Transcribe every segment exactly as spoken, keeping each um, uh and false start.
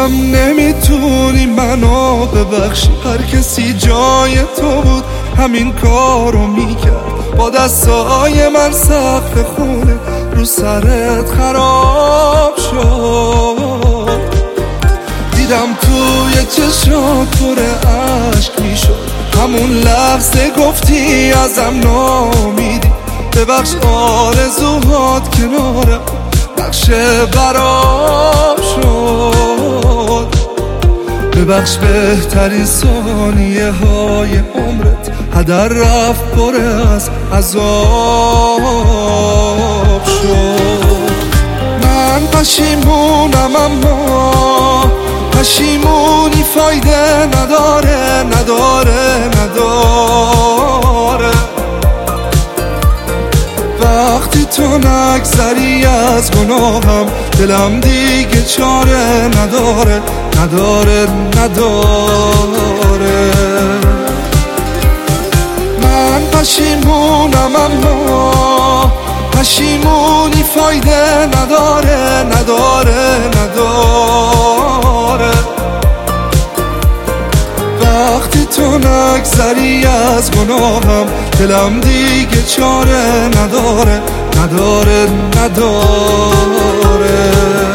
بازم نمیتونی منو ببخشی. هر کسی جای تو بود همین کارو میکرد. با دستای من سقف خونه رو سرت خراب شد. دیدم توی چشات پر عشق میشد. همون لحظه گفتی ازم نامیدی. ببخش آرزوهات کنارم نقشه برام شد. ببخش بهترین ثانیه های عمرت هدر رفت پر از عذاب شد. من پشیمونم اما پشیمونی فایده نداره نداره نداره. وقتی تو نگذری از گناهم دلم دیگه چاره نداره نداره نداره. من پشیمونم اما پشیمونی فایده نداره نداره نداره. وقتی تو نگذری از گناهم دلم دیگه چاره نداره نداره نداره.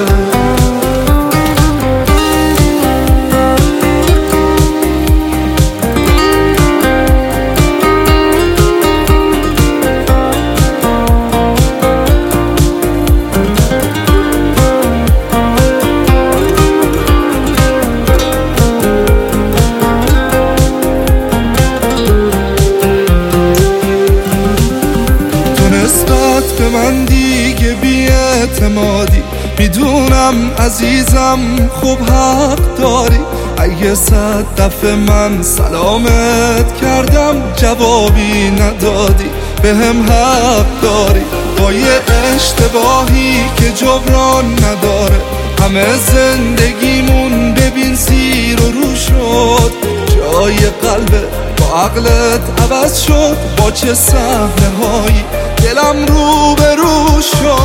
به من دیگه بی‌اعتمادی. میدونم عزیزم خوب حق داری. اگه صد دفعه من سلامت کردم جوابی ندادی بهم حق داری. با یه اشتباهی که جبران نداره همه زندگیمون ببین زیر و رو شد. جای قلبت با عقلت عوض شد. با چه صحنه هایی دلم رو به رو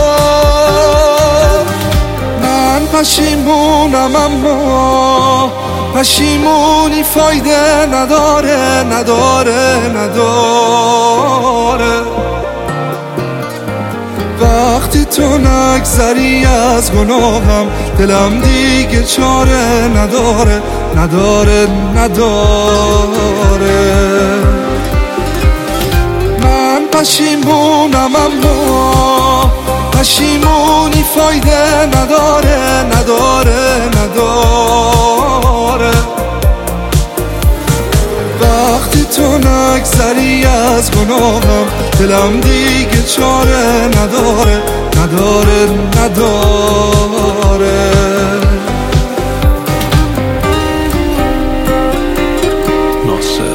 شد. من پشیمونم اما پشیمونی فایده نداره نداره نداره. وقتی تو نگذری از گناهم دلم دیگه چاره نداره نداره نداره. من پشیمونم اما پشیمونی فایده نداره نداره نداره. وقتی تو نگذری از گناهم دلم دیگه چاره نداره نداره نداره. ناصر